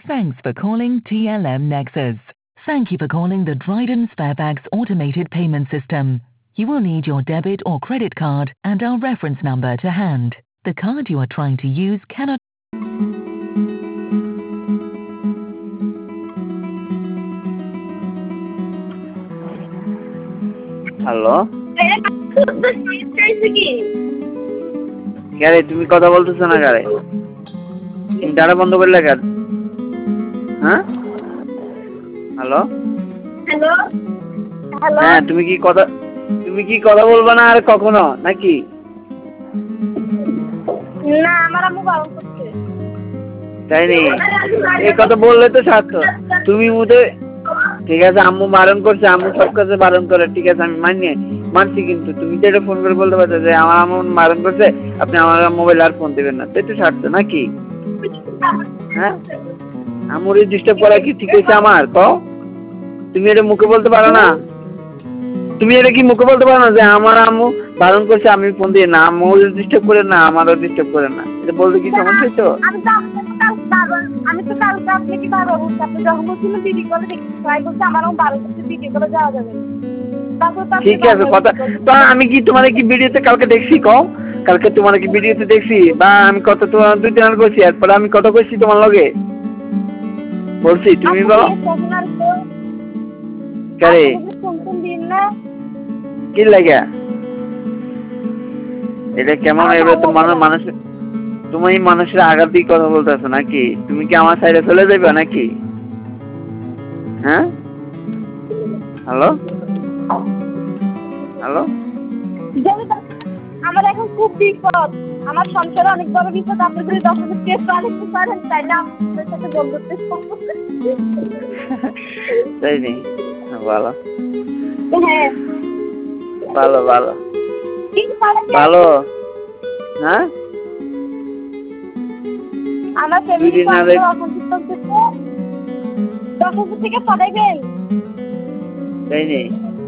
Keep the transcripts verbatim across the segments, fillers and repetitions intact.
Thanks for calling T L M Nexus. Thank you for calling the Dryden Sparebags automated payment system. You will need your debit or credit card and our reference number to hand. The card you are trying to use cannot. Hello গারে তুমি কথা বলতেছো না গারে internet বন্ধ করলে কেন হ্যাঁ হ্যালো হ্যালো হ্যালো হ্যাঁ তুমি কি কথা তুমি কি কথা বলবা না আর কখনো নাকি না আমার আম্মু বারণ করছে তাই নি এই কথা বললে তো সার্থক তুমি মুদে ঠিক আছে আম্মু বারণ করছে আম্মু সব কাজে বারণ করে ঠিক আছে আমি মানি মানছি কিন্তু তুমি তো এটা ফোন করে বলতে পারছো যে আমার আম্মু বারণ করছে আপনি আমার মোবাইল আর ফোন দিবেন না তাই তো সার্থক নাকি হ্যাঁ আম্মুর ডিস্টার্ব করা কি ঠিক আছে আমার কও তুমি এটা মুখে বলতে পারো না তুমি এটা কি মুখে বলতে পারো না যে আমার আম্মু বারণ করছে আমি ফোন দিয়ে না আম্মু ডিস্টার্ব করে না আমারও ডিস্টার্ব করে না এটা বলতে কি সমস্যা তো আমি তো কালকে আপনি কি বারণ করছি আপনি যখন বলছিলেন ভিডিও কলে দেখতে ট্রাই করছি আমারও বারণ করছে ভিডিও কলে যাওয়া যাবে ঠিক আছে কথা তো আমি কি তোমার কি ভিডিওতে কালকে দেখছি কও কালকে তোমার কি ভিডিওতে দেখছি বা আমি কত তোমার দুই দিন করছি এরপর আমি কত কইছি তোমার লগে বলছি তুমি বলো কারে কি লাগে এটা কেমন এবার তো মানুষ মানুষ তুমি মানুষের আঘাত দিয়ে কথা বলতেছো নাকি তুমি কি আমার সাইডে চলে যাবে নাকি হ্যাঁ হ্যালো হ্যালো আমার এখন খুব বিপদ আমার সংসারে অনেক বড় বিপদ আপনি যদি ডক্টরের কেস আনতে পারেন তাইলে আপনাদের সাথে বন্ধুত্ব সম্পর্ক তাই নি ভালো হ্যাঁ ভালো ভালো ভালো হ্যাঁ আমার ফ্যামিলি ডক্টর থেকে পড়াইবেন তাই নি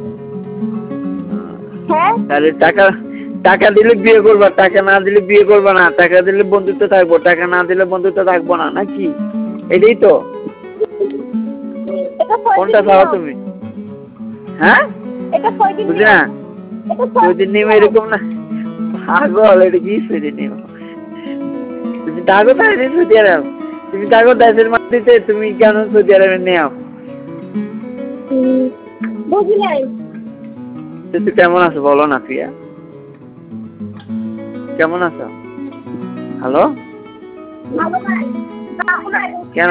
হ্যাঁ তাহলে টাকা টাকা দিলে বিয়ে করবা টাকা না দিলে বিয়ে করবা না টাকা দিলে বন্ধুত্ব থাকবো টাকা না দিলে বন্ধুত্ব থাকবো না নাকি এটাই তো কোনটা চাও তুমি হ্যাঁ বুঝলি না সৌদির নিয়ম এরকম না পাগল এটা কি সৌদির নিয়ম তুমি থাকো তাই সৌদি আরব তুমি থাকো দেশের মাটিতে তুমি কেন সৌদি আরবে নেও বুঝি নাই তুই কেমন আছো বলো না প্রিয়া কেমন আছো হ্যালো কেন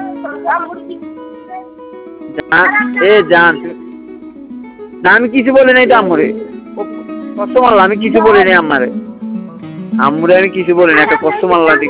এ জান আমি কিছু বলি নাই তো আম্মুরে কষ্ট মারলাম আমি কিছু বলি নাই আম্মারে আম্মুরে আমি কিছু বলি না একটা কষ্ট মারলাম